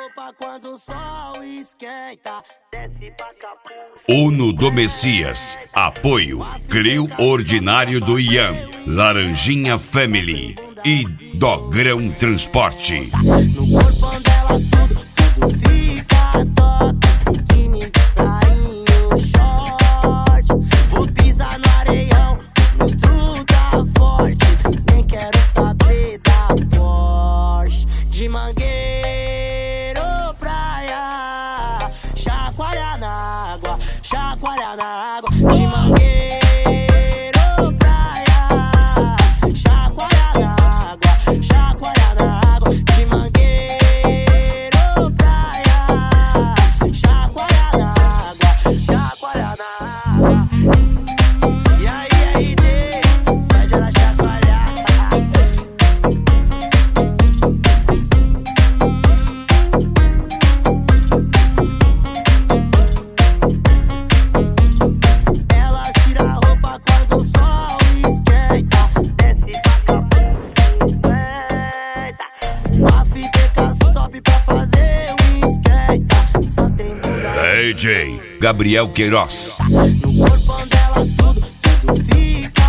roupa quando o sol esquenta. Desce pra Capuz. Uno do Messias. Apoio Clio Ordinário do Ian, Laranjinha Family e Dogrão Transporte. No corpão delas tudo fica top. Biquíni de sainho, short. Vou pisar no areião, meus truta forte. Nem quero saber da Porsche. De Mangueiro praia, chacoalha na água, chacoalha na água. De Mangueiro praia, chacoalha na água, chacoalha na água. De Mangueiro praia, chacoalha na água, chacoalha na água. E aí, faz ela chacoalhar. Ela tira a roupa quando o sol esquenta. Desce pra Capuz, uma fita stop pra fazer um esquenta. Só tem bunda. DJ Gabriel Queiroz. No corpão delas tudo fica